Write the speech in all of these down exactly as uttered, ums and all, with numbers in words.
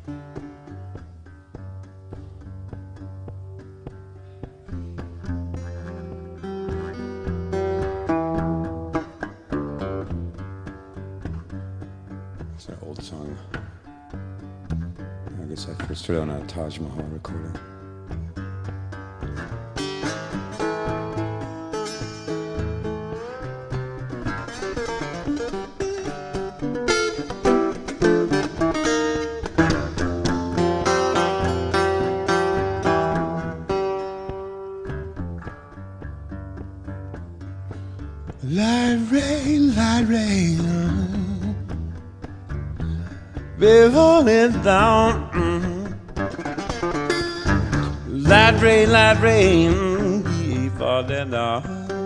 It's an old song. I guess I first heard it on a Taj Mahal recording. Light rain, light rain, be falling down. Light rain, light rain, be falling down.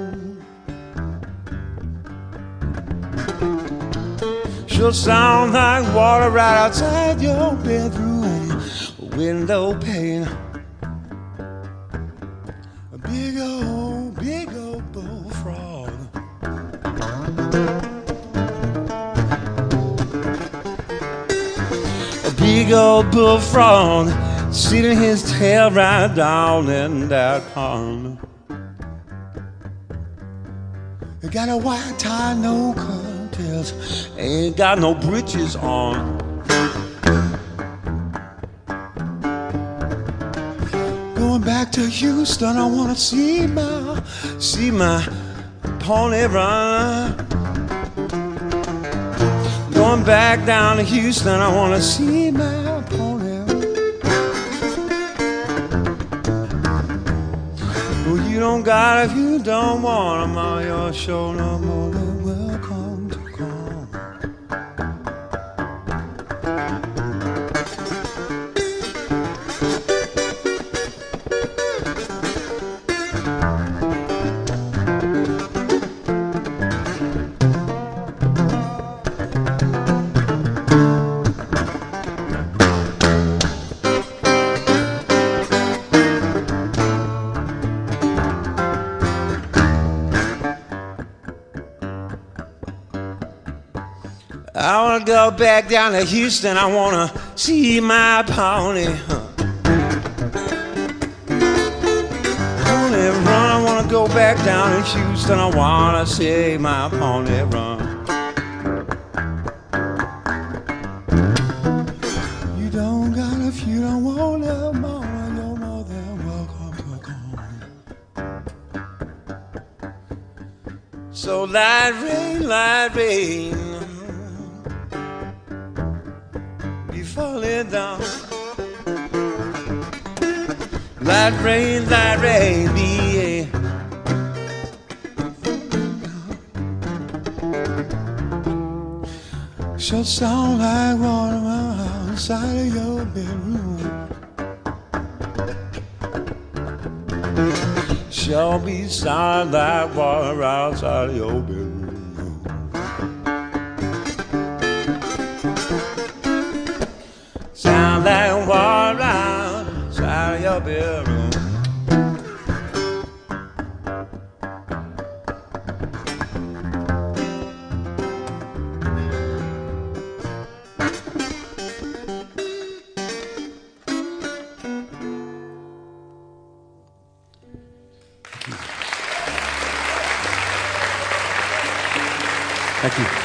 Sure sound like water right outside your bedroom window pane. A big old, big old bullfrog. A big old bullfrog sitting his tail right down in that pond. He got a white tie, no coattails, ain't got no britches on. Going back to Houston, I wanna see my, see my pony run. Going back down to Houston, I wanna see my pony run. Well, you don't got if you don't want 'em on your show no more than welcome to come. I wanna go back down to Houston, I wanna see my pony. Pony run, I wanna go back down to Houston, I wanna see my pony run. You don't got if you don't want no more, you're more than welcome to come. So light rain, light rain, falling down. Light rain, light rain, be sure sound like water outside of your bedroom. Sure be sound like water outside of your bedroom. Sound like water outside of your bedroom. Thank you.